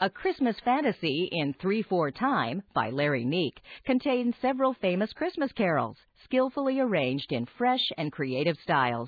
A Christmas Fantasy in 3/4 Time by Larry Meek contains several famous Christmas carols, skillfully arranged in fresh and creative styles.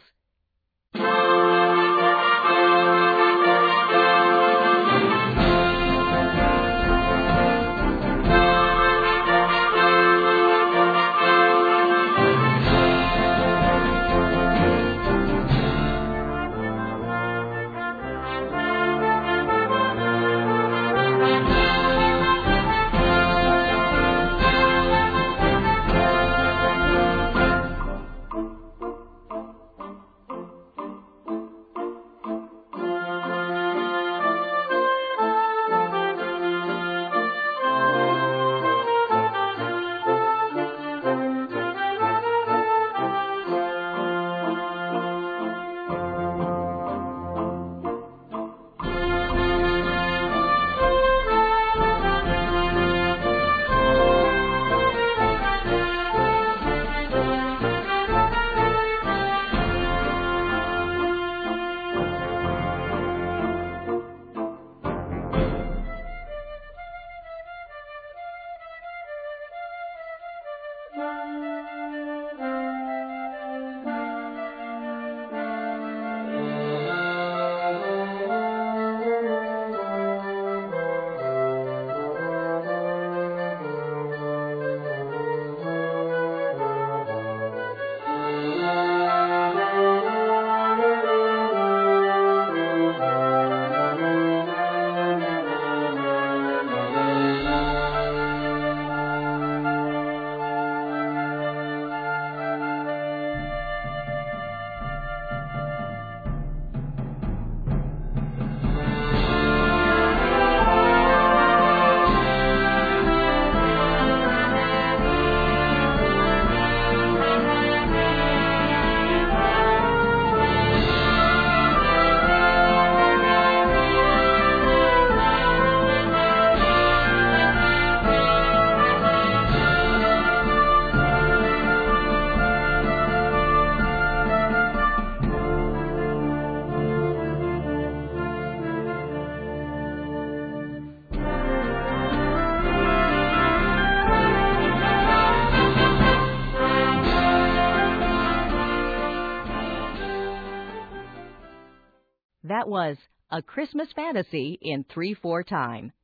That was A Christmas Fantasy in 3/4 Time.